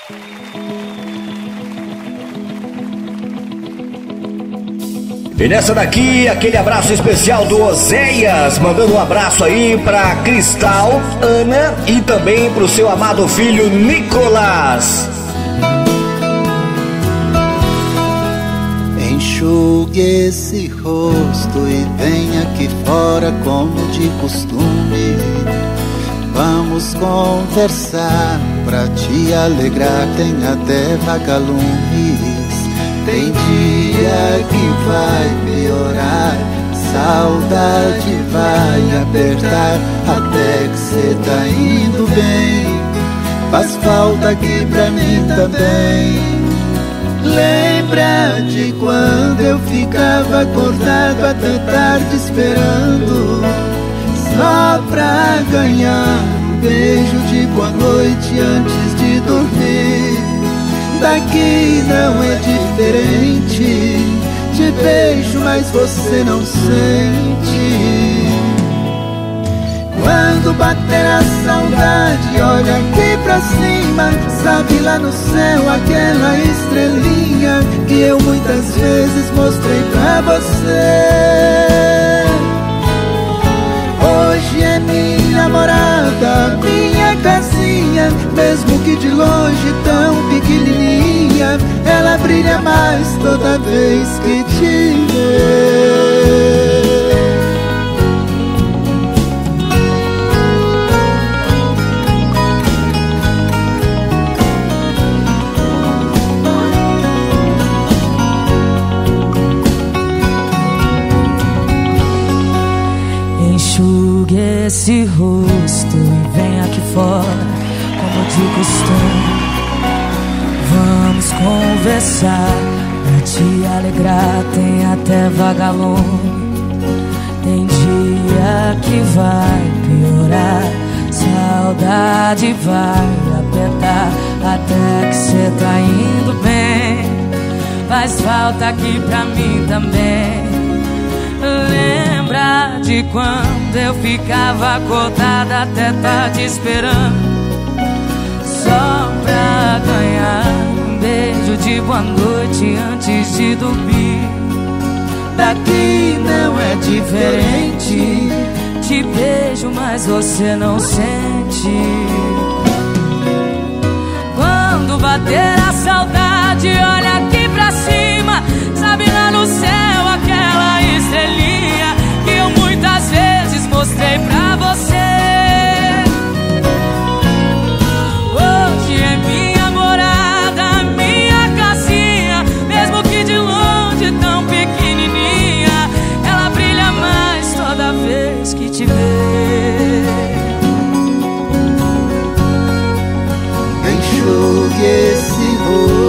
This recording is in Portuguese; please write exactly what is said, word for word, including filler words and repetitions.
E nessa daqui, aquele abraço especial do Oséias, mandando um abraço aí pra Cristal, Ana e também pro seu amado filho Nicolas. Enxugue esse rosto e venha aqui fora como de costume. Vamos conversar pra te alegrar, tem até vagalumes. Tem dia que vai piorar, saudade vai apertar, até que cê tá indo bem. Faz falta aqui pra mim também. Lembra de quando eu ficava acordado até tarde esperando, só pra ganhar um beijo de boa noite antes de dormir. Daqui não é diferente, te beijo mas você não sente. Quando bater a saudade, olha aqui pra cima, sabe lá no céu aquela estrelinha que eu muitas vezes mostrei pra você. Hoje é minha morada, minha casinha, mesmo que de longe tão pequenininha, ela brilha mais toda vez que te vê. Enxugue esse rosto e vem aqui fora, como de costume. Vamos conversar, pra te alegrar, tem até vagalume. Tem dia que vai piorar, saudade vai apertar, até que cê tá indo bem. Faz falta aqui pra mim também. Lembra de quando eu ficava acordada até tarde esperando, só pra ganhar um beijo de boa noite antes de dormir. Daqui não é diferente, te beijo mas você não sente. Quando bater a saudade, olha aqui pra cima, sabe lá no céu aquela estrelinha que eu muitas vezes mostrei pra você. Hoje é minha morada, minha casinha, mesmo que de longe tão pequenininha, ela brilha mais toda vez que te vê. Enxugue esse rosto